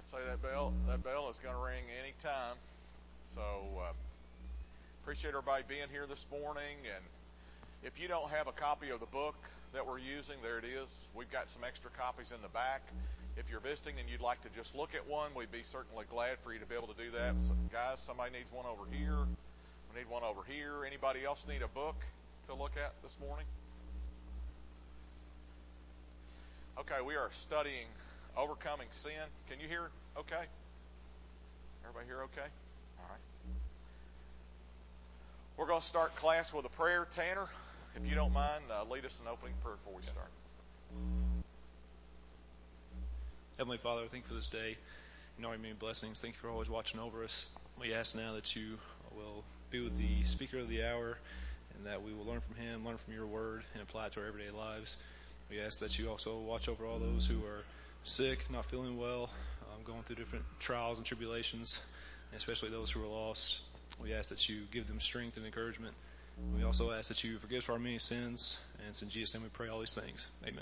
Say that bell is going to ring any time. So appreciate everybody being here this morning. And if you don't have a copy of the book that we're using, there it is. We've got some extra copies in the back. If you're visiting and you'd like to just look at one, we'd be certainly glad for you to be able to do that. So, guys, somebody needs one over here. We need one over here. Anybody else need a book to look at this morning? Okay, we are studying Overcoming Sin. Can you hear okay? Everybody hear okay? All right. We're going to start class with a prayer. Tanner, if you don't mind, lead us in opening prayer before we start. Heavenly Father, thank you for this day. You know, many blessings. Thank you for always watching over us. We ask now that you will be with the speaker of the hour and that we will learn from him, learn from your word, and apply it to our everyday lives. We ask that you also watch over all those who are sick, not feeling well, going through different trials and tribulations, and especially those who are lost. We ask that you give them strength and encouragement. We also ask that you forgive us for our many sins, and it's in Jesus' name we pray all these things. Amen.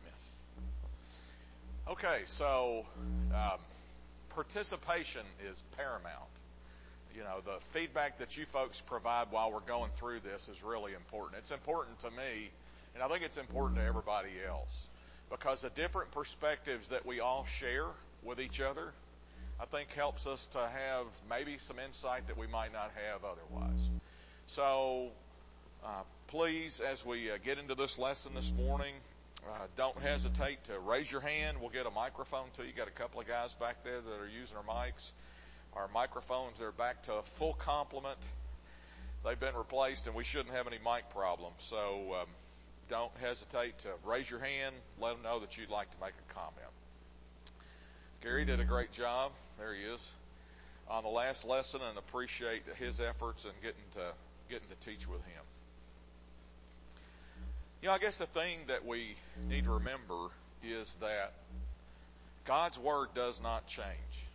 Okay, so participation is paramount. You know, the feedback that you folks provide while we're going through this is really important. It's important to me, and I think it's important to everybody else, because the different perspectives that we all share with each other, I think helps us to have maybe some insight that we might not have otherwise. So please, as we get into this lesson this morning, don't hesitate to raise your hand. We'll get a microphone to you. Got a couple of guys back there that are using our mics. Our microphones are back to a full complement. They've been replaced, and we shouldn't have any mic problems. So don't hesitate to raise your hand. Let them know that you'd like to make a comment. Gary did a great job. There he is on the last lesson, and appreciate his efforts and getting to teach with him. You know, I guess the thing that we need to remember is that God's Word does not change.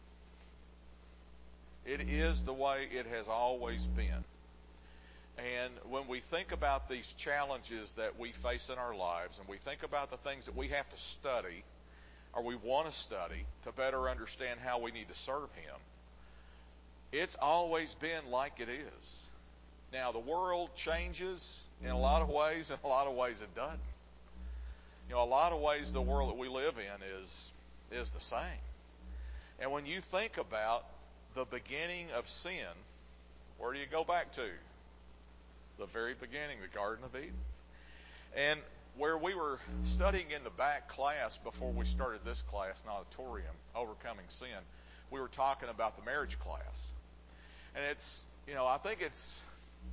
It is the way it has always been. And when we think about these challenges that we face in our lives, and we think about the things that we have to study, or we want to study to better understand how we need to serve Him, it's always been like it is. Now, the world changes in a lot of ways, and a lot of ways it doesn't. You know, a lot of ways the world that we live in is the same. And when you think about the beginning of sin, where do you go back to? The very beginning, the Garden of Eden. And where we were studying in the back class before we started this class, an auditorium, Overcoming Sin, we were talking about the marriage class. And it's, you know, I think it's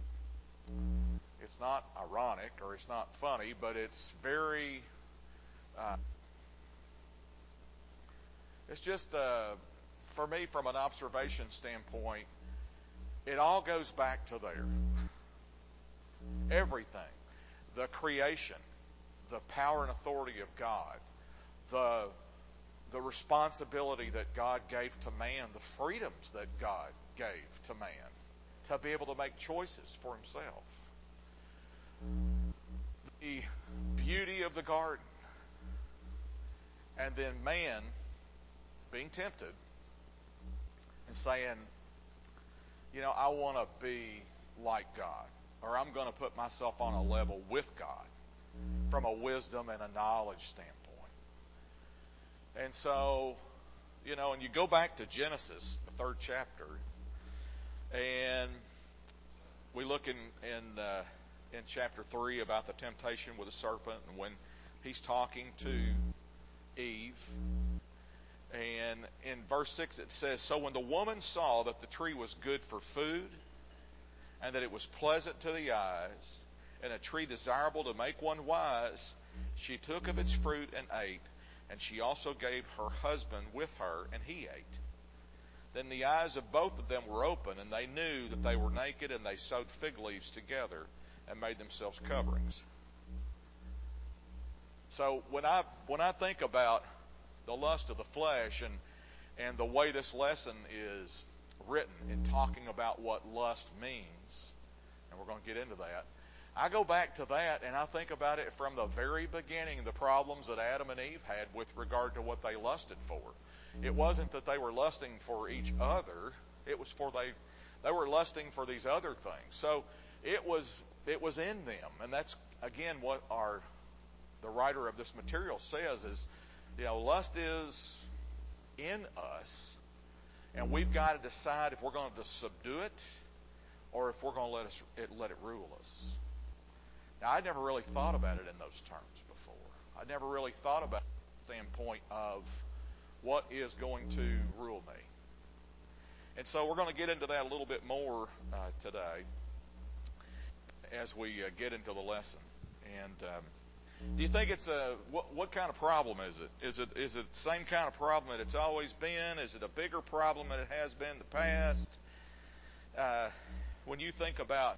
not ironic or it's not funny, but it's very, it's just, for me, from an observation standpoint, it all goes back to there. Everything. The creation, the power and authority of God, the responsibility that God gave to man, the freedoms that God gave to man to be able to make choices for himself. The beauty of the garden, and then man being tempted and saying, you know, I want to be like God, or I'm going to put myself on a level with God from a wisdom and a knowledge standpoint. And so, you know, and you go back to Genesis, the 3rd chapter, and we look in chapter 3 about the temptation with the serpent, and when he's talking to Eve. And in verse 6 it says, so when the woman saw that the tree was good for food, and that it was pleasant to the eyes, and a tree desirable to make one wise, she took of its fruit and ate, and she also gave her husband with her, and he ate. Then the eyes of both of them were open, and they knew that they were naked, and they sewed fig leaves together and made themselves coverings. So when I think about the lust of the flesh and the way this lesson is written in talking about what lust means, and we're going to get into that, I go back to that and I think about it from the very beginning, the problems that Adam and Eve had with regard to what they lusted for. it wasn't that they were lusting for each other. It was they were lusting for these other things. So it was in them, and that's again what the writer of this material says is, lust is in us, and we've got to decide if we're going to subdue it or if we're going to let it rule us. Now, I never really thought about it in those terms before. I never really thought about the standpoint of what is going to rule me. And so we're going to get into that a little bit more today as we get into the lesson. And do you think it's what kind of problem is it? Is it the same kind of problem that it's always been? Is it a bigger problem than it has been in the past? When you think about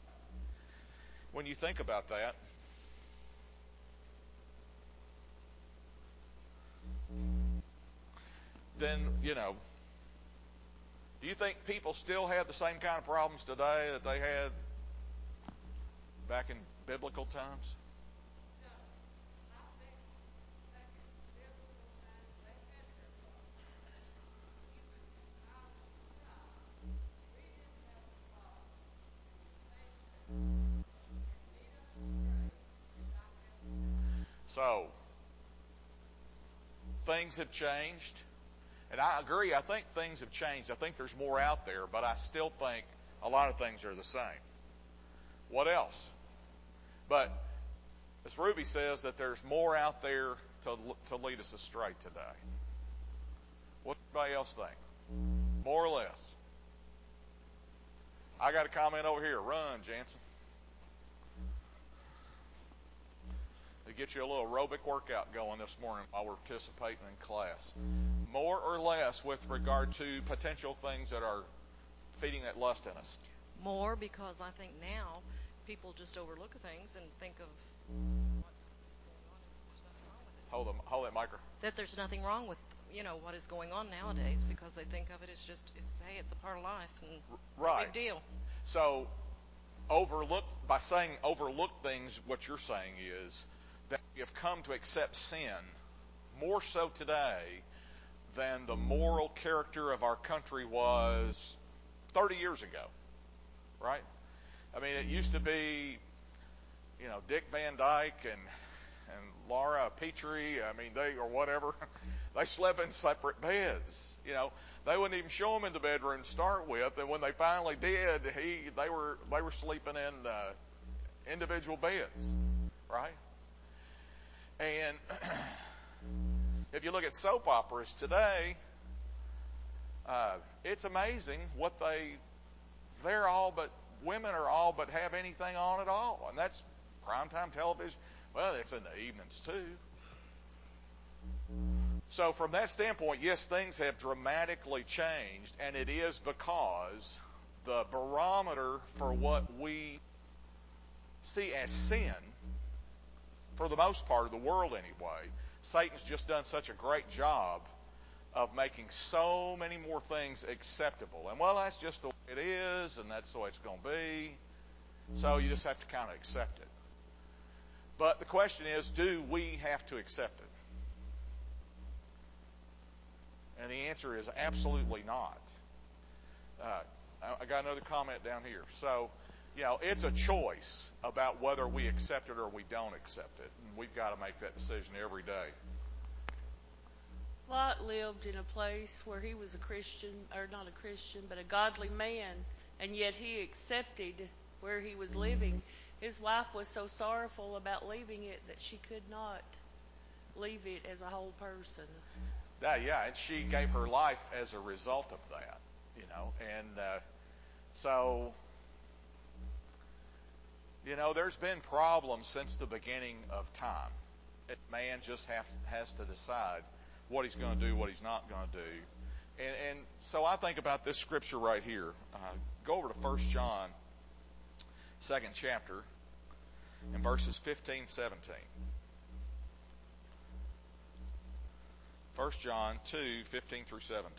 that, then do you think people still have the same kind of problems today that they had back in biblical times? So, things have changed. And I agree, I think things have changed. I think there's more out there, but I still think a lot of things are the same. What else? But, as Ruby says, that there's more out there to lead us astray today. What does everybody else think? More or less? I got a comment over here. Run, Jansen. To get you a little aerobic workout going this morning while we're participating in class. More or less with regard to potential things that are feeding that lust in us. More, because I think now people just overlook things and think of what's going on, and there's nothing wrong with it. Hold that microphone. That there's nothing wrong with what is going on nowadays, because they think of it as just it's a part of life and right. No big deal. So by saying overlook things, what you're saying is that we have come to accept sin more so today than the moral character of our country was 30 years ago, right? I mean, it used to be, Dick Van Dyke and Laura Petrie, or whatever, they slept in separate beds. They wouldn't even show them in the bedroom to start with, and when they finally did, they were sleeping in individual beds, right? And if you look at soap operas today, it's amazing what women are all but have anything on at all. And that's primetime television. Well, it's in the evenings too. So from that standpoint, yes, things have dramatically changed, and it is because the barometer for what we see as sin, for the most part of the world anyway, Satan's just done such a great job of making so many more things acceptable. And that's just the way it is, and that's the way it's going to be. So you just have to kind of accept it. But the question is, do we have to accept it? And the answer is absolutely not. I got another comment down here. So, it's a choice about whether we accept it or we don't accept it. And we've got to make that decision every day. Lot lived in a place where he was a Christian, or not a Christian, but a godly man, and yet he accepted where he was living. His wife was so sorrowful about leaving it that she could not leave it as a whole person. Yeah, and she gave her life as a result of that, and so, there's been problems since the beginning of time. Man just has to decide what he's going to do, what he's not going to do. And so I think about this scripture right here. Go over to 1 John, 2nd chapter, and verses 15, 17. 1 John 2, 15 through 17.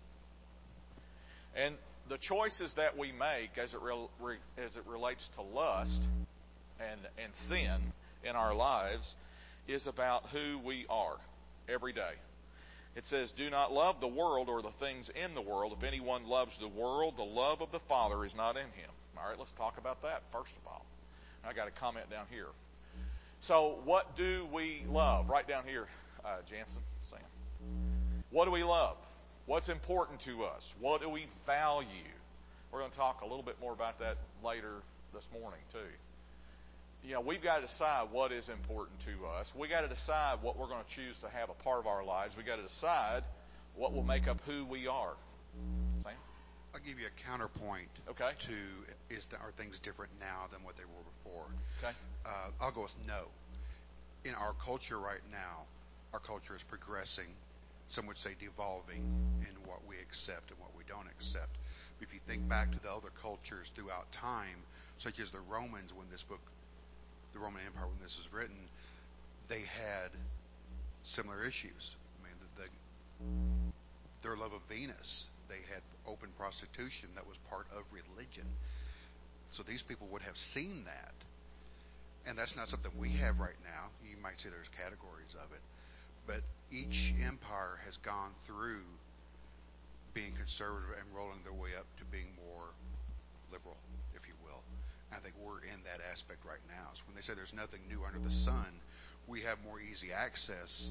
And the choices that we make as it relates to lust and sin in our lives is about who we are every day. It says, do not love the world or the things in the world. If anyone loves the world, the love of the Father is not in him. All right, let's talk about that first of all. I got a comment down here. So what do we love? Right down here, Jansen, Sam. What do we love? What's important to us? What do we value? We're going to talk a little bit more about that later this morning, too. You know, we've got to decide what is important to us. We've got to decide what we're going to choose to have a part of our lives. We've got to decide what will make up who we are. Sam? I'll give you a counterpoint Okay. to are things different now than what they were before. Okay. I'll go with no. In our culture right now, our culture is progressing. Some would say devolving in what we accept and what we don't accept. If you think back to the other cultures throughout time, such as the Romans, when this book, the Roman Empire, when this was written, they had similar issues. I mean, their love of Venus, they had open prostitution that was part of religion. So these people would have seen that. And that's not something we have right now. You might say there's categories of it. But each empire has gone through being conservative and rolling their way up to being more liberal, if you will. I think we're in that aspect right now. So when they say there's nothing new under the sun, we have more easy access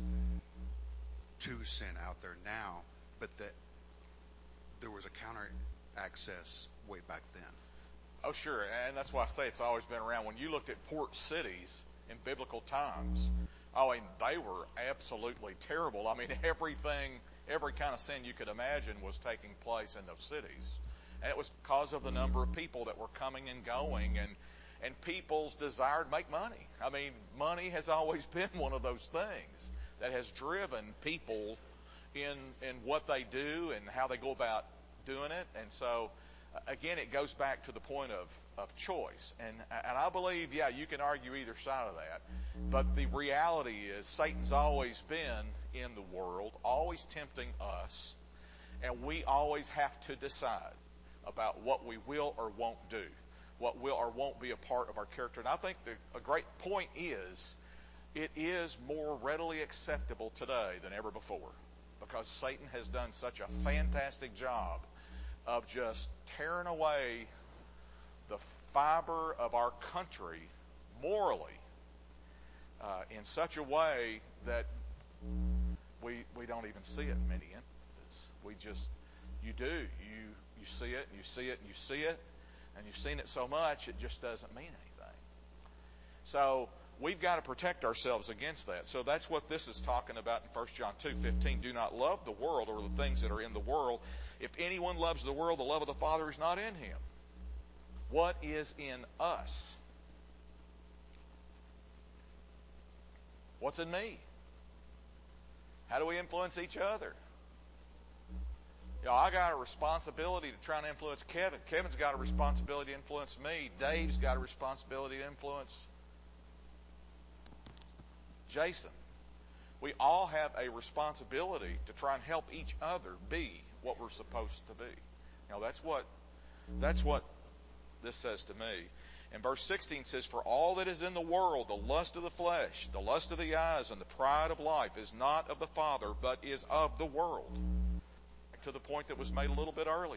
to sin out there now, but that there was a counter access way back then. Oh, sure, and that's why I say it's always been around. When you looked at port cities in biblical times, I mean, they were absolutely terrible. I mean, every kind of sin you could imagine was taking place in those cities. And it was because of the number of people that were coming and going and people's desire to make money. I mean, money has always been one of those things that has driven people in what they do and how they go about doing it. And so, again, it goes back to the point of choice. And I believe, yeah, you can argue either side of that. But the reality is Satan's always been in the world, always tempting us. And we always have to decide about what we will or won't do, what will or won't be a part of our character. And I think a great point is it is more readily acceptable today than ever before because Satan has done such a fantastic job of just tearing away the fiber of our country morally in such a way that we don't even see it in many instances. You see it, and you see it, and you see it, and you've seen it so much it just doesn't mean anything. So we've got to protect ourselves against that. So that's what this is talking about in 1 John 2:15. Do not love the world or the things that are in the world. If anyone loves the world, the love of the Father is not in him. What is in us? What's in me? How do we influence each other? You know, I got a responsibility to try and influence Kevin. Kevin's got a responsibility to influence me. Dave's got a responsibility to influence Jason. We all have a responsibility to try and help each other be what we're supposed to be. You know, that's what this says to me. And verse 16 says, for all that is in the world, the lust of the flesh, the lust of the eyes, and the pride of life is not of the Father, but is of the world. To the point that was made a little bit earlier.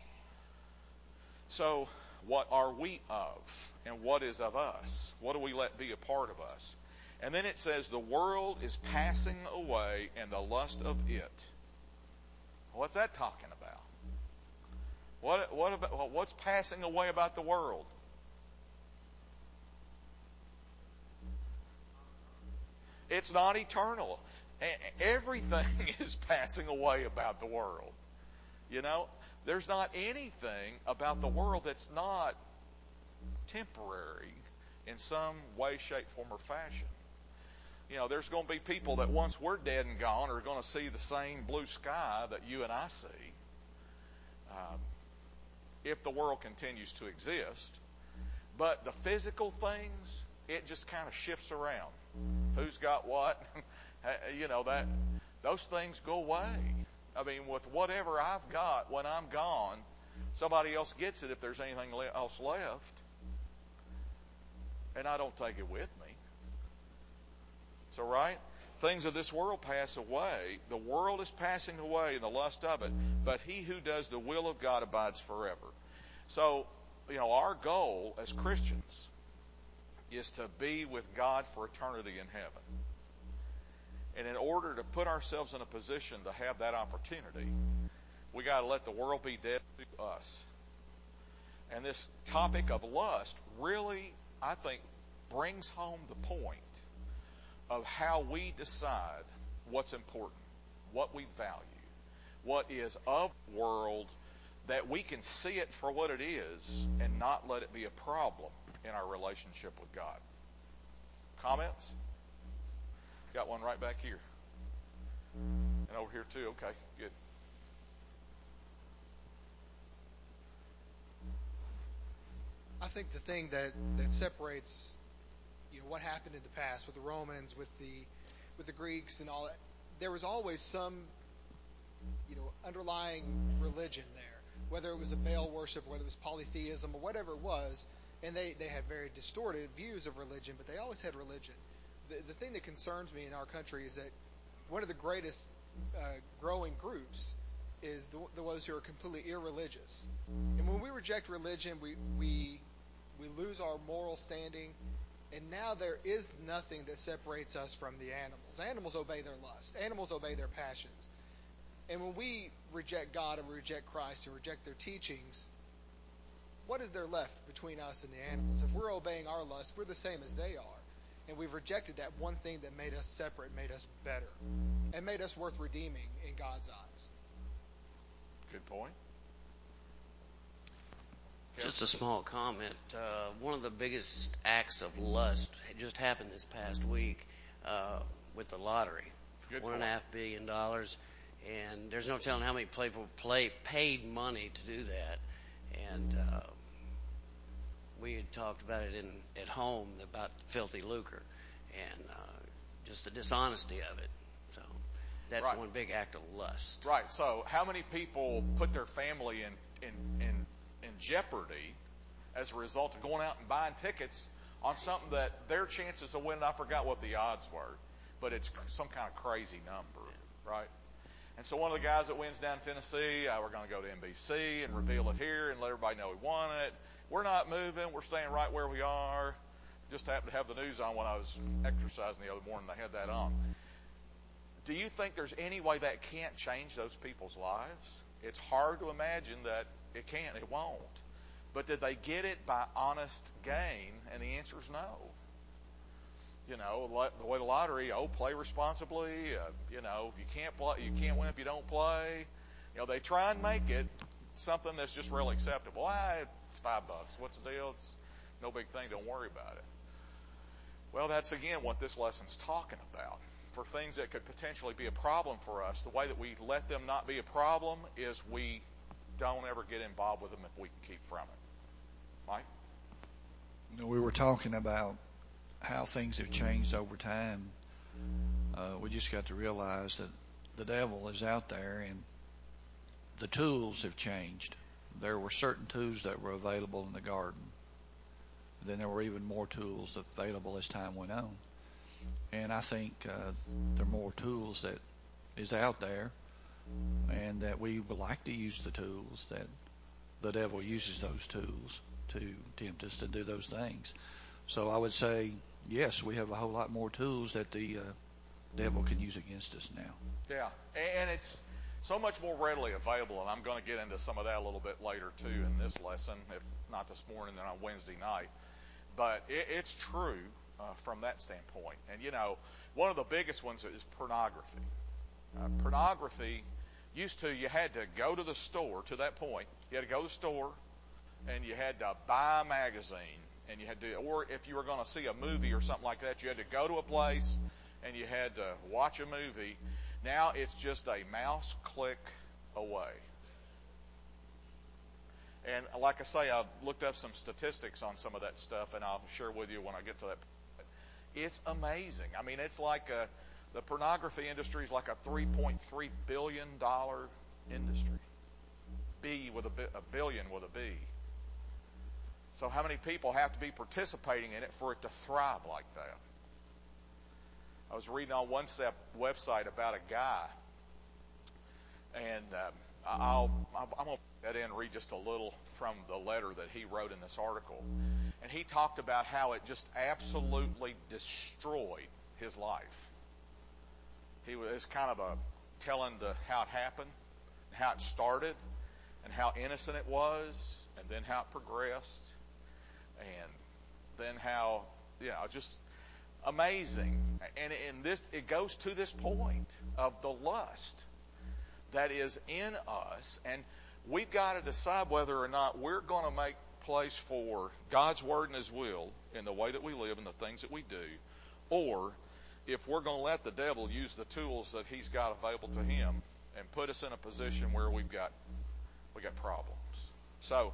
So, what are we of? And what is of us? What do we let be a part of us? And then it says, the world is passing away and the lust of it. What's that talking about? What's passing away about the world? It's not eternal. Everything is passing away about the world. You know, there's not anything about the world that's not temporary in some way, shape, form, or fashion. You know, there's going to be people that once we're dead and gone are going to see the same blue sky that you and I see. If the world continues to exist. But the physical things, it just kind of shifts around. Who's got what? You know, those things go away. I mean, with whatever I've got when I'm gone, somebody else gets it if there's anything else left. And I don't take it with me. So, right? things of this world pass away. The world is passing away and the lust of it, but he who does the will of God abides forever. So, our goal as Christians is to be with God for eternity in heaven. And in order to put ourselves in a position to have that opportunity, we got to let the world be dead to us. And this topic of lust really, I think, brings home the point of how we decide what's important, what we value, what is of the world, that we can see it for what it is and not let it be a problem in our relationship with God. Comments? Got one right back here. And over here too. Okay, good. I think the thing that separates, what happened in the past with the Romans, with the Greeks and all that, there was always some, underlying religion there. Whether it was a Baal worship, whether it was polytheism, or whatever it was, and they have very distorted views of religion, but they always had religion. The thing that concerns me in our country is that one of the greatest growing groups is the ones who are completely irreligious. And when we reject religion, we lose our moral standing, and now there is nothing that separates us from the animals. Animals obey their lust. Animals obey their passions. And when we reject God and we reject Christ and reject their teachings, what is there left between us and the animals? If we're obeying our lust, we're the same as they are. And we've rejected that one thing that made us separate, made us better, and made us worth redeeming in God's eyes. Good point. Just a small comment. One of the biggest acts of lust just happened this past week with the lottery. $1.5 billion. And there's no telling how many people paid money to do that. And we had talked about it at home about filthy lucre and just the dishonesty of it. So that's right. One big act of lust. Right. So how many people put their family in jeopardy as a result of going out and buying tickets on something that their chances of winning, I forgot what the odds were, but it's some kind of crazy number, right? And so one of the guys that wins down in Tennessee, we're going to go to NBC and reveal it here and let everybody know we won it. We're not moving. We're staying right where we are. Just happened to have the news on when I was exercising the other morning. They had that on. Do you think there's any way that can't change those people's lives? It's hard to imagine that it can't. It won't. But did they get it by honest gain? And the answer is no. The way the lottery, play responsibly. You can't win if you don't play. They try and make it something that's just really acceptable. It's $5. What's the deal? It's no big thing. Don't worry about it. Well, that's again what this lesson's talking about. For things that could potentially be a problem for us, the way that we let them not be a problem is we don't ever get involved with them if we can keep from it. Mike? We were talking about how things have changed over time. We just got to realize that the devil is out there and the tools have changed. There were certain tools that were available in the garden. Then there were even more tools available as time went on. And I think there are more tools that is out there, and that we would like to use the tools, that the devil uses those tools to tempt us to do those things. So I would say, yes, we have a whole lot more tools that the devil can use against us now. Yeah, and it's so much more readily available, and I'm going to get into some of that a little bit later, too, in this lesson, if not this morning, then on Wednesday night. But it's true from that standpoint. And, one of the biggest ones is pornography. Pornography used to, you had to go to the store, to that point, you had to go to the store, and you had to buy a magazine, and you had to, or if you were going to see a movie or something like that, you had to go to a place, and you had to watch a movie. Now it's just a mouse click away. And like I say, I've looked up some statistics on some of that stuff, and I'll share with you when I get to that. It's amazing. I mean, it's like the pornography industry is like a $3.3 billion industry. A billion with a B. So how many people have to be participating in it for it to thrive like that? I was reading on one website about a guy, and I'm going to put that in and read just a little from the letter that he wrote in this article. And he talked about how it just absolutely destroyed his life. He was kind of telling how it happened, how it started, and how innocent it was, and then how it progressed, and then how, just amazing. And in this, it goes to this point of the lust that is in us, and we've got to decide whether or not we're going to make place for God's Word and His will in the way that we live and the things that we do, or if we're going to let the devil use the tools that he's got available to him and put us in a position where we got problems. So,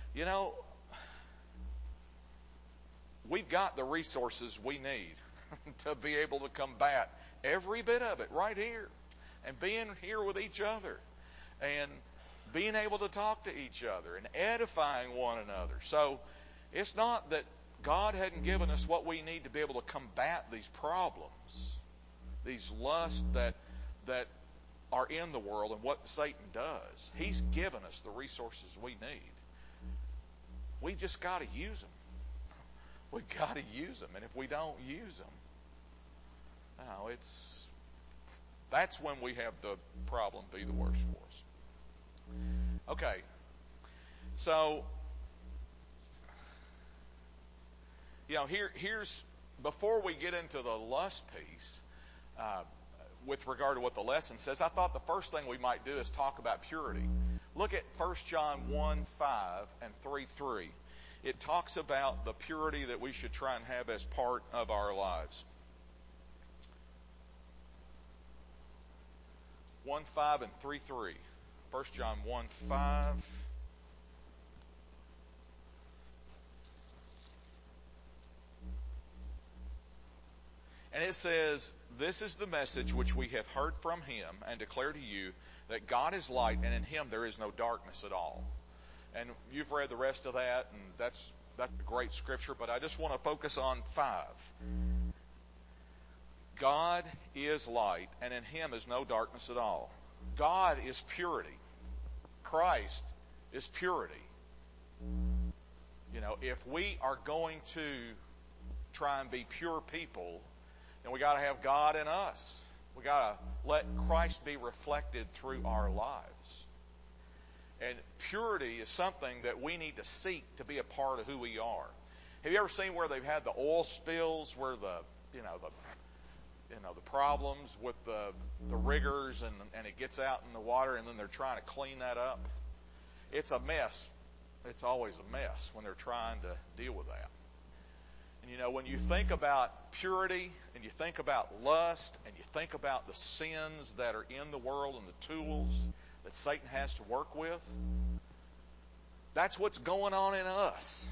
we've got the resources we need to be able to combat every bit of it right here, and being here with each other, and being able to talk to each other, and edifying one another. So it's not that God hadn't given us what we need to be able to combat these problems, these lusts that are in the world and what Satan does. He's given us the resources we need. We've just got to use them. We've got to use them. And if we don't use them, that's when we have the problem be the worst for us. Okay. So, here's, before we get into the lust piece, with regard to what the lesson says, I thought the first thing we might do is talk about purity. Look at 1 John 1:5 and 3:3. It talks about the purity that we should try and have as part of our lives. 1:5 and 3:3. 1 John 1:5. And it says, "This is the message which we have heard from Him and declare to you, that God is light, and in Him there is no darkness at all." And you've read the rest of that, and that's a great scripture, but I just want to focus on 5. God is light, and in Him is no darkness at all. God is purity. Christ is purity. If we are going to try and be pure people, then we got to have God in us. We got to let Christ be reflected through our lives. And purity is something that we need to seek to be a part of who we are. Have you ever seen where they've had the oil spills, where the problems with the riggers, and it gets out in the water, and then they're trying to clean that up? It's a mess. It's always a mess when they're trying to deal with that. And when you think about purity, and you think about lust, and you think about the sins that are in the world and the tools that Satan has to work with, that's what's going on in us.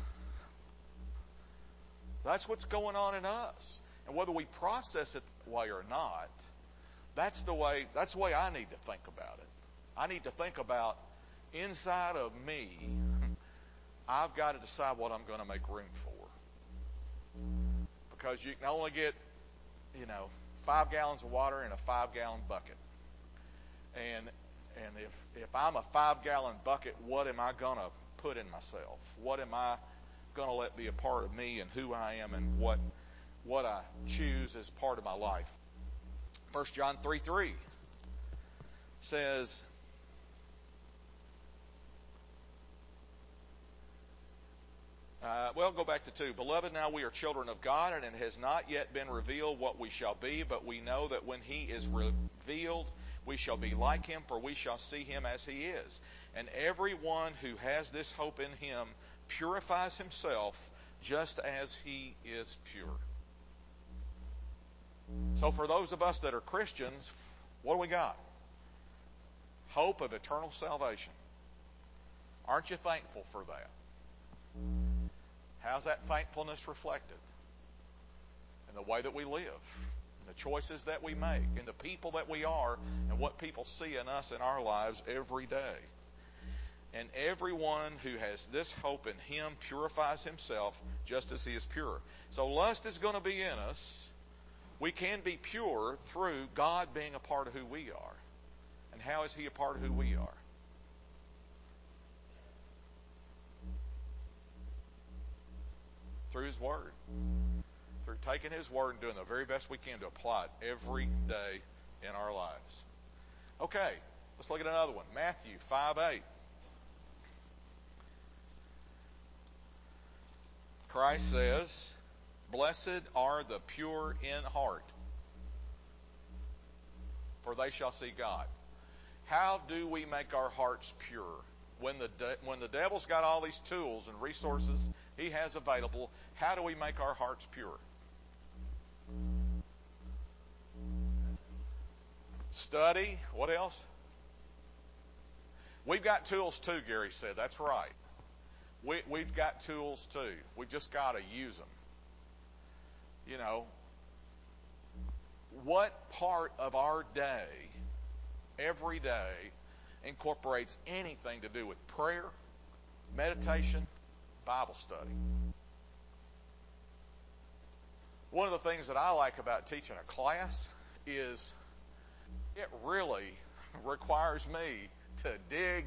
That's what's going on in us. And whether we process it that way or not, that's the way I need to think about it. I need to think about, inside of me, I've got to decide what I'm going to make room for. Because you can only get, 5 gallons of water in a 5-gallon bucket. And if I'm a 5-gallon bucket, what am I going to put in myself? What am I going to let be a part of me and who I am and what I choose as part of my life? 1 John 3:3 says, go back to 2. "Beloved, now we are children of God, and it has not yet been revealed what we shall be, but we know that when He is revealed, we shall be like Him, for we shall see Him as He is. And everyone who has this hope in Him purifies himself just as He is pure." So for those of us that are Christians, what do we got? Hope of eternal salvation. Aren't you thankful for that? How's that thankfulness reflected? In the way that we live, in the choices that we make, in the people that we are, and what people see in us in our lives every day. "And everyone who has this hope in Him purifies himself just as He is pure." So lust is going to be in us. We can be pure through God being a part of who we are. And how is He a part of who we are? Through His Word. Through taking His Word and doing the very best we can to apply it every day in our lives. Okay, let's look at another one. Matthew 5:8. Christ says, "Blessed are the pure in heart, for they shall see God." How do we make our hearts pure? When the devil's got all these tools and resources he has available, how do we make our hearts pure? Study. What else? We've got tools too, Gary said. That's right. We've got tools too. We've just got to use them. You know, what part of our day, every day, incorporates anything to do with prayer, meditation, Bible study? One of the things that I like about teaching a class is it really requires me to dig.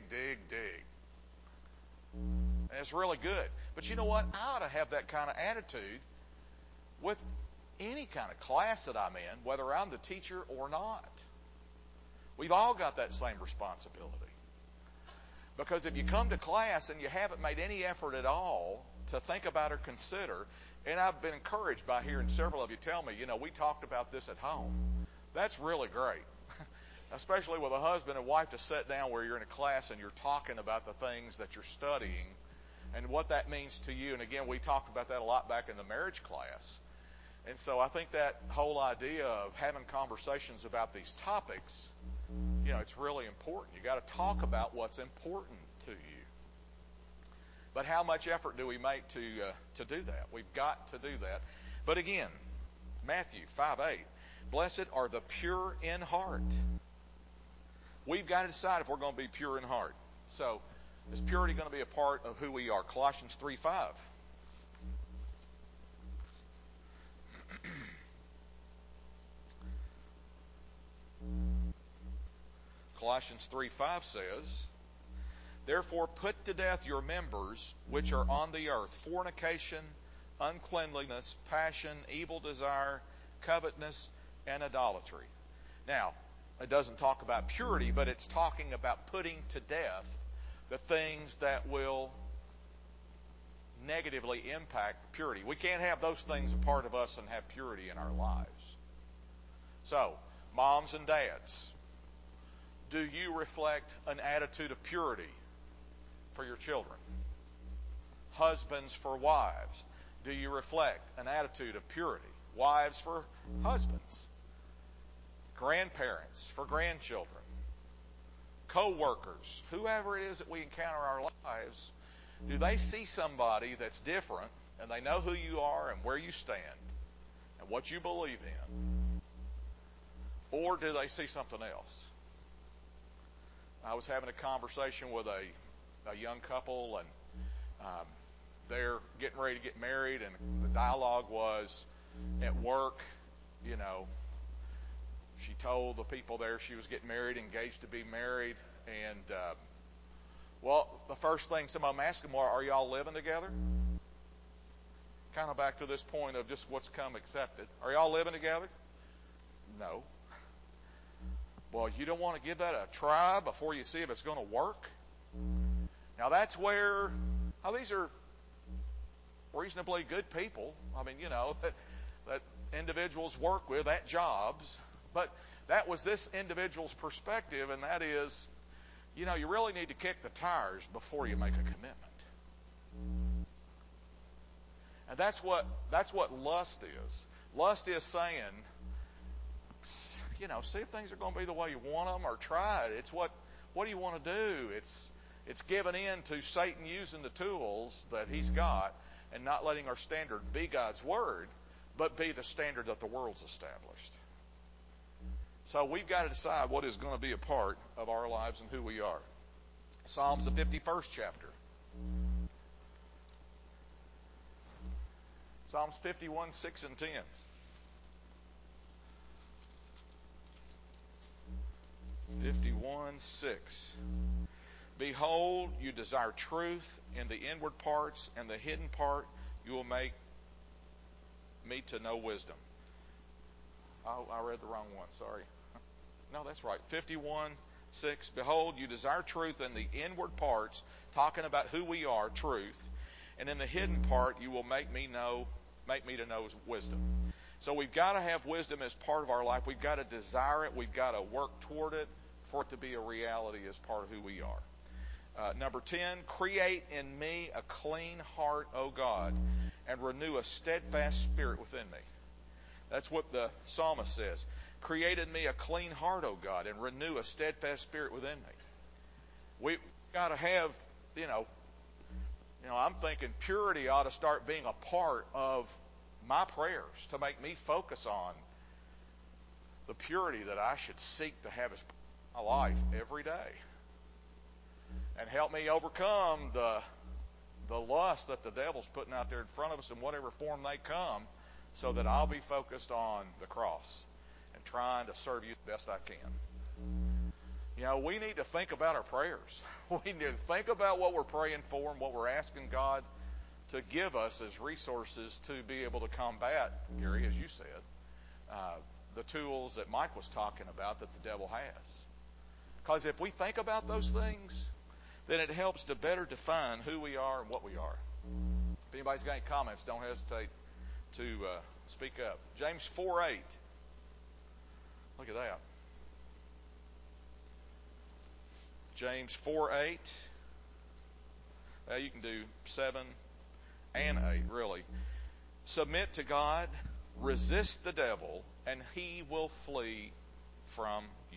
And it's really good. But you know what? I ought to have that kind of attitude with any kind of class that I'm in, whether I'm the teacher or not. We've all got that same responsibility. Because if you come to class and you haven't made any effort at all to think about or consider, and I've been encouraged by hearing several of you tell me, we talked about this at home. That's really great. Especially with a husband and wife to sit down where you're in a class and you're talking about the things that you're studying and what that means to you. And again, we talked about that a lot back in the marriage class. And so I think that whole idea of having conversations about these topics, it's really important. You got to talk about what's important to you. But how much effort do we make to do that? We've got to do that. But again, Matthew 5:8, blessed are the pure in heart. We've got to decide if we're going to be pure in heart. So, is purity going to be a part of who we are? Colossians 3:5. Colossians 3:5 says, "Therefore put to death your members which are on the earth, fornication, uncleanliness, passion, evil desire, covetousness, and idolatry." Now, it doesn't talk about purity, but it's talking about putting to death the things that will negatively impact purity. We can't have those things a part of us and have purity in our lives. So, moms and dads, do you reflect an attitude of purity for your children? Husbands for wives, do you reflect an attitude of purity? Wives for husbands. Grandparents for grandchildren. Co-workers, whoever it is that we encounter in our lives, do they see somebody that's different and they know who you are and where you stand and what you believe in? Or do they see something else? I was having a conversation with a young couple, and they're getting ready to get married, and the dialogue was at work, she told the people there she was getting married, engaged to be married, and the first thing some of them asked them were, "Are y'all living together?" Kind of back to this point of just what's come accepted. Are y'all living together? No. Well, you don't want to give that a try before you see if it's going to work? Now that's where, these are reasonably good people. I mean, that individuals work with at jobs. But that was this individual's perspective, and that is, you really need to kick the tires before you make a commitment. And that's what lust is. Lust is saying, see if things are going to be the way you want them, or try it. It's what do you want to do? It's giving in to Satan using the tools that he's got and not letting our standard be God's Word, but be the standard that the world's established. So we've got to decide what is going to be a part of our lives and who we are. Psalms, the 51st chapter. Psalms 51, 6 and 10. 51:6. Behold, you desire truth in the inward parts, and the hidden part you will make me to know wisdom. Oh, I read the wrong one. Sorry. No, that's right. 51:6. Behold, you desire truth in the inward parts, talking about who we are, truth, and in the hidden part you will make me to know wisdom. So we've got to have wisdom as part of our life. We've got to desire it. We've got to work toward it for it to be a reality as part of who we are. Number 10, create in me a clean heart, O God, and renew a steadfast spirit within me. That's what the psalmist says. Create in me a clean heart, O God, and renew a steadfast spirit within me. We've got to have, I'm thinking purity ought to start being a part of my prayers to make me focus on the purity that I should seek to have as my life every day. And help me overcome the lust that the devil's putting out there in front of us in whatever form they come, so that I'll be focused on the cross and trying to serve you the best I can. We need to think about our prayers. We need to think about what we're praying for and what we're asking God to give us as resources to be able to combat, Gary, as you said, the tools that Mike was talking about that the devil has. Because if we think about those things, then it helps to better define who we are and what we are. If anybody's got any comments, don't hesitate to speak up. James 4:8. Look at that. James 4:8. You can do 7 and 8, really. Submit to God, resist the devil, and he will flee from you.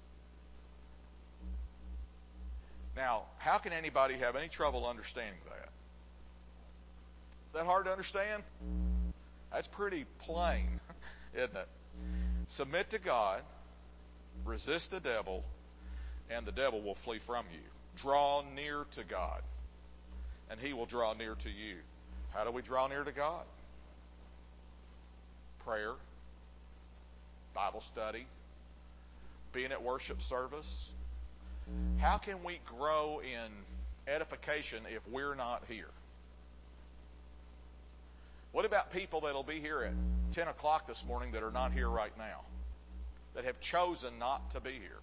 Now, how can anybody have any trouble understanding that? Is that hard to understand? That's pretty plain, isn't it? Submit to God, resist the devil, and the devil will flee from you. Draw near to God, and he will draw near to you. How do we draw near to God? Prayer, Bible study, being at worship service. How can we grow in edification if we're not here? What about people that'll be here at 10 o'clock this morning that are not here right now? That have chosen not to be here?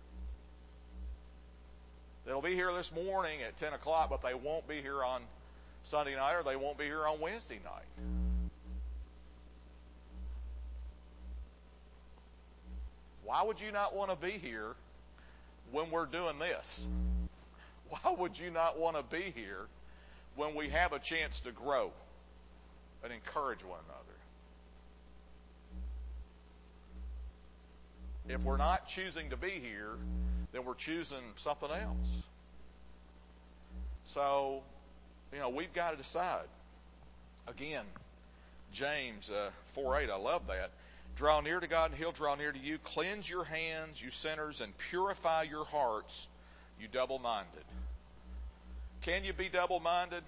They'll be here this morning at 10 o'clock, but they won't be here on Sunday night, or they won't be here on Wednesday night. Why would you not want to be here when we're doing this? Why would you not want to be here when we have a chance to grow and encourage one another? If we're not choosing to be here, then we're choosing something else. So, we've got to decide. Again, James 4:8, I love that. Draw near to God, and he'll draw near to you. Cleanse your hands, you sinners, and purify your hearts, you double-minded. Can you be double-minded?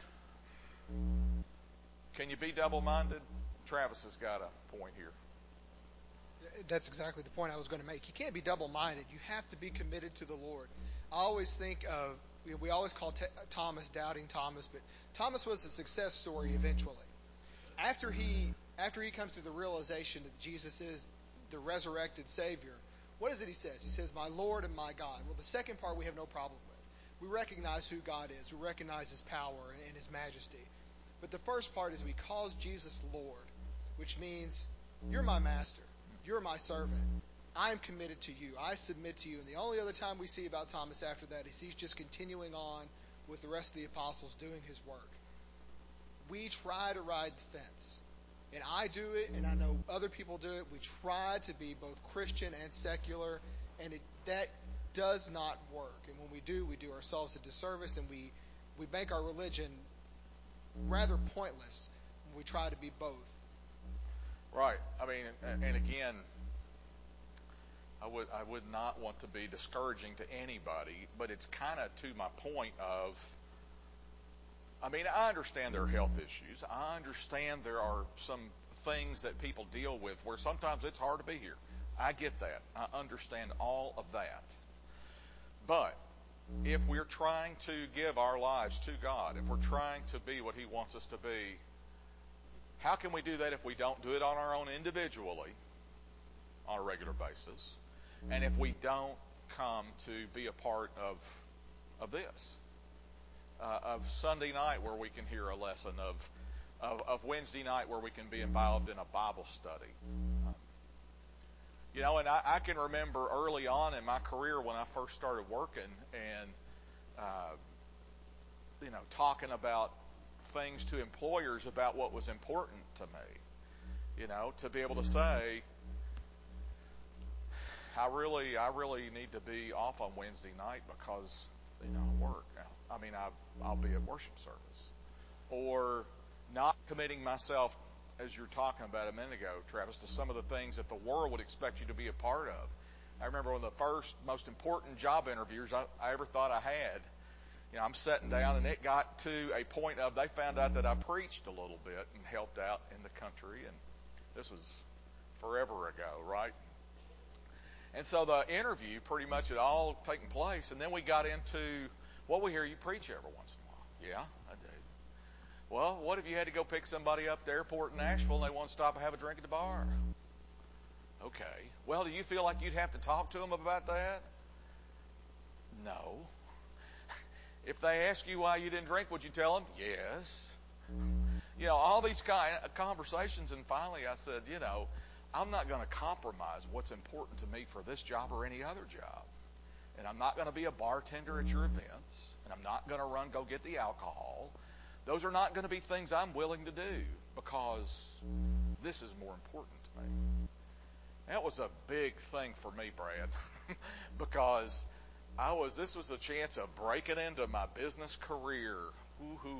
Can you be double-minded? Travis has got a point here. That's exactly the point I was going to make. You can't be double-minded. You have to be committed to the Lord. I always think of, we always call Thomas Doubting Thomas, but Thomas was a success story eventually. After he comes to the realization that Jesus is the resurrected Savior, what is it he says? He says, my Lord and my God. Well, the second part we have no problem with. We recognize who God is. We recognize his power and his majesty. But the first part is we call Jesus Lord, which means you're my master. You're my servant. I'm committed to you. I submit to you. And the only other time we see about Thomas after that is he's just continuing on with the rest of the apostles doing his work. We try to ride the fence. And I do it, and I know other people do it. We try to be both Christian and secular, and that does not work. And when we do ourselves a disservice, and we make our religion rather pointless when we try to be both. Right. I mean, and again, I would not want to be discouraging to anybody, but it's kind of to my point of, I understand there are health issues. I understand there are some things that people deal with where sometimes it's hard to be here. I get that. I understand all of that. But if we're trying to give our lives to God, if we're trying to be what He wants us to be, how can we do that if we don't do it on our own individually on a regular basis, and if we don't come to be a part of this, of Sunday night where we can hear a lesson, of Wednesday night where we can be involved in a Bible study? And I can remember early on in my career when I first started working and, talking about things to employers about what was important to me. To be able to say, I really need to be off on Wednesday night because, work. I'll be at worship service. Or not committing myself, as you're talking about a minute ago, Travis, to some of the things that the world would expect you to be a part of. I remember one of the first, most important job interviews I ever thought I had. I'm sitting down, and it got to a point of they found out that I preached a little bit and helped out in the country, and this was forever ago, right? And so the interview pretty much had all taken place, and then we got into, well, we hear you preach every once in a while. Yeah, I do. Well, what if you had to go pick somebody up at the airport in Nashville and they want to stop and have a drink at the bar? Okay. Well, do you feel like you'd have to talk to them about that? No. If they ask you why you didn't drink, would you tell them? Yes. All these kind of conversations, and finally I said, I'm not going to compromise what's important to me for this job or any other job. And I'm not going to be a bartender at your events, and I'm not going to go get the alcohol. Those are not going to be things I'm willing to do because this is more important to me. That was a big thing for me, Brad, because this was a chance of breaking into my business career. Woohoo.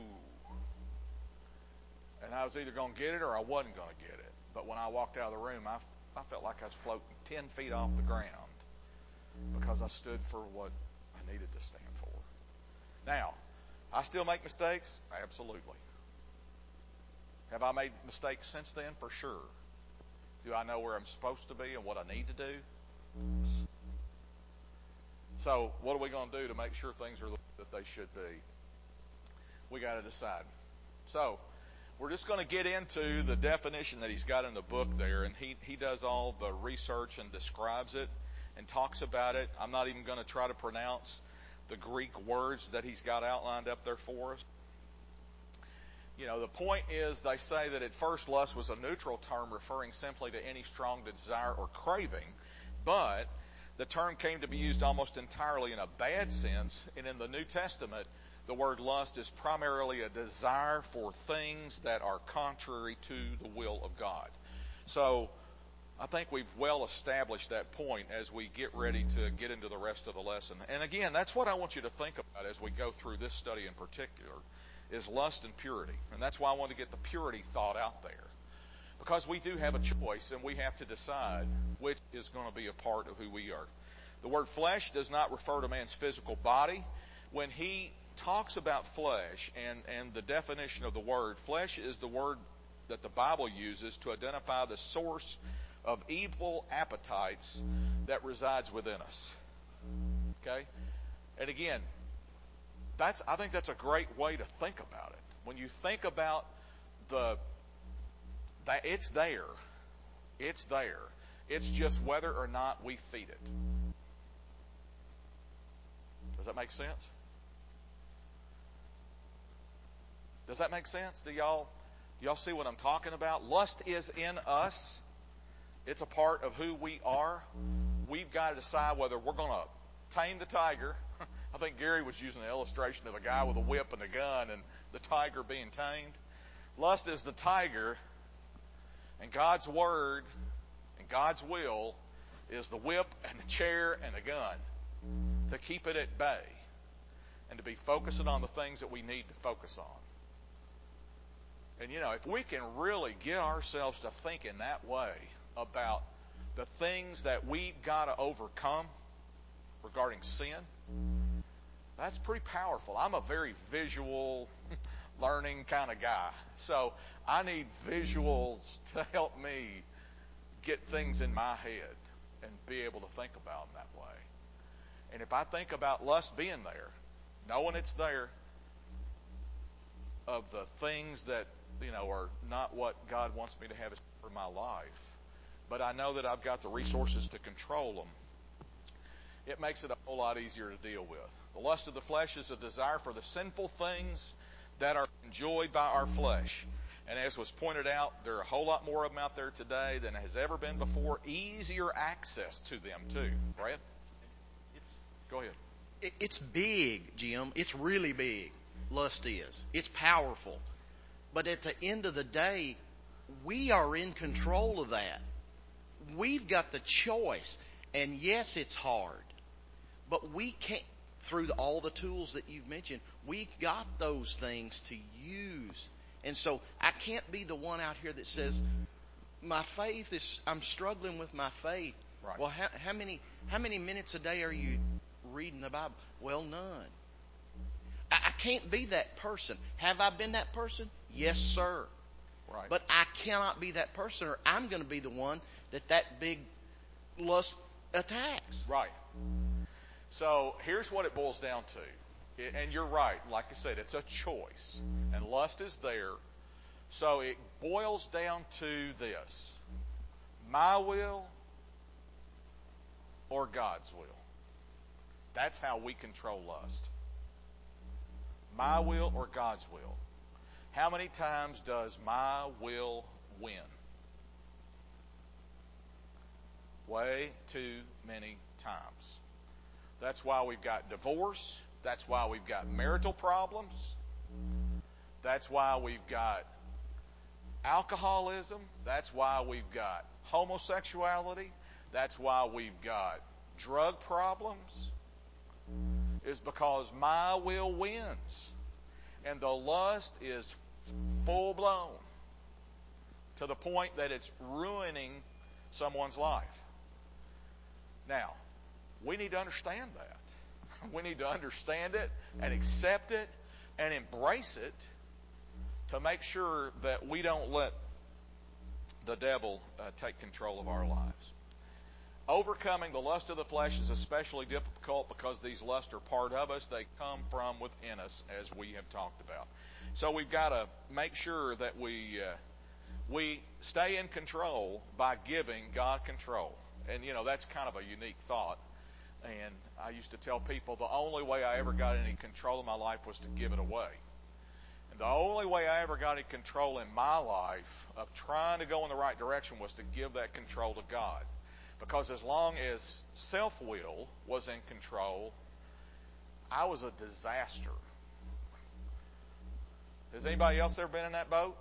And I was either going to get it or I wasn't going to get it. But when I walked out of the room, I felt like I was floating 10 feet off the ground because I stood for what I needed to stand for. Now, I still make mistakes? Absolutely. Have I made mistakes since then? For sure. Do I know where I'm supposed to be and what I need to do? Yes. So, what are we going to do to make sure things are that they should be? We got to decide. So, we're just going to get into the definition that he's got in the book there, and he does all the research and describes it and talks about it. I'm not even going to try to pronounce the Greek words that he's got outlined up there for us. The point is they say that at first lust was a neutral term referring simply to any strong desire or craving, but the term came to be used almost entirely in a bad sense, and in the New Testament, the word lust is primarily a desire for things that are contrary to the will of God. So I think we've well established that point as we get ready to get into the rest of the lesson. And again, that's what I want you to think about as we go through this study in particular, is lust and purity. And that's why I want to get the purity thought out there. Because we do have a choice, and we have to decide which is going to be a part of who we are. The word flesh does not refer to man's physical body. When he talks about flesh and the definition of the word, flesh is the word that the Bible uses to identify the source of evil appetites that resides within us. Okay? And again, I think that's a great way to think about it. When you think about that it's there. It's there. It's just whether or not we feed it. Does that make sense? Does that make sense? Do y'all see what I'm talking about? Lust is in us. It's a part of who we are. We've got to decide whether we're going to tame the tiger. I think Gary was using the illustration of a guy with a whip and a gun and the tiger being tamed. Lust is the tiger, and God's word and God's will is the whip and the chair and the gun to keep it at bay and to be focusing on the things that we need to focus on. And if we can really get ourselves to think in that way about the things that we've got to overcome regarding sin, that's pretty powerful. I'm a very visual learning kind of guy. So I need visuals to help me get things in my head and be able to think about them that way. And if I think about lust being there, knowing it's there, of the things that, are not what God wants me to have for my life, but I know that I've got the resources to control them, it makes it a whole lot easier to deal with. The lust of the flesh is a desire for the sinful things that are enjoyed by our flesh. And as was pointed out, there are a whole lot more of them out there today than has ever been before. Easier access to them, too. Brad? Go ahead. It's big, Jim. It's really big. Lust is. It's powerful. But at the end of the day, we are in control of that. We've got the choice. And yes, it's hard. But we can't, through all the tools that you've mentioned, we've got those things to use. And so I can't be the one out here that says, I'm struggling with my faith. Right. Well, how many minutes a day are you reading the Bible? Well, none. I can't be that person. Have I been that person? Yes, sir. Right. But I cannot be that person, or I'm going to be the one that big lust attacks. Right. So here's what it boils down to. And you're right. Like I said, it's a choice. And lust is there. So it boils down to this: my will or God's will. That's how we control lust. My will or God's will. How many times does my will win? Way too many times. That's why we've got divorce. That's why we've got marital problems. That's why we've got alcoholism. That's why we've got homosexuality. That's why we've got drug problems. Is because my will wins. And the lust is full blown to the point that it's ruining someone's life. Now, we need to understand that. We need to understand it and accept it and embrace it to make sure that we don't let the devil take control of our lives. Overcoming the lust of the flesh is especially difficult because these lusts are part of us. They come from within us, as we have talked about. So we've got to make sure that we stay in control by giving God control. And, that's kind of a unique thought. And I used to tell people the only way I ever got any control in my life was to give it away. And the only way I ever got any control in my life of trying to go in the right direction was to give that control to God. Because as long as self-will was in control, I was a disaster. Has anybody else ever been in that boat?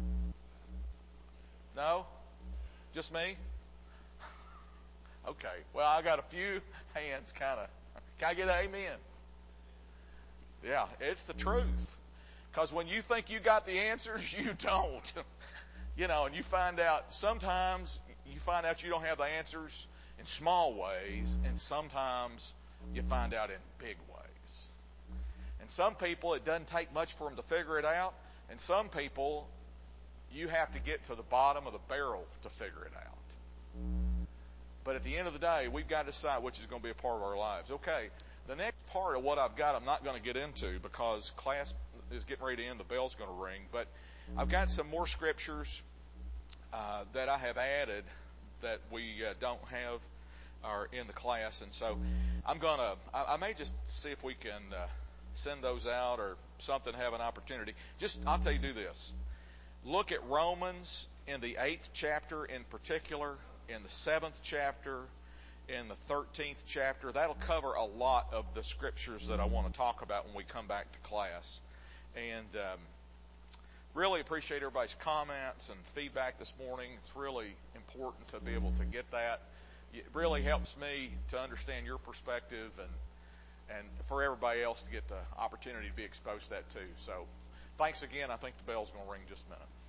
No? Just me? Okay. Well, I got a few hands kind of. Can I get an amen? Yeah, it's the truth. Because when you think you got the answers, you don't. And you find out sometimes you don't have the answers in small ways, and sometimes you find out in big ways. And some people, it doesn't take much for them to figure it out, and some people, you have to get to the bottom of the barrel to figure it out. But at the end of the day, we've got to decide which is going to be a part of our lives. Okay, the next part of what I've got, I'm not going to get into because class is getting ready to end. The bell's going to ring. But I've got some more scriptures that I have added that we don't have are in the class. And so I may just see if we can send those out or something, have an opportunity. I'll tell you, do this. Look at Romans in the 8th chapter in particular, in the 7th chapter, in the 13th chapter. That'll cover a lot of the scriptures that I want to talk about when we come back to class. And really appreciate everybody's comments and feedback this morning. It's really important to be able to get that. It really helps me to understand your perspective and for everybody else to get the opportunity to be exposed to that too. So thanks again. I think the bell's going to ring in just a minute.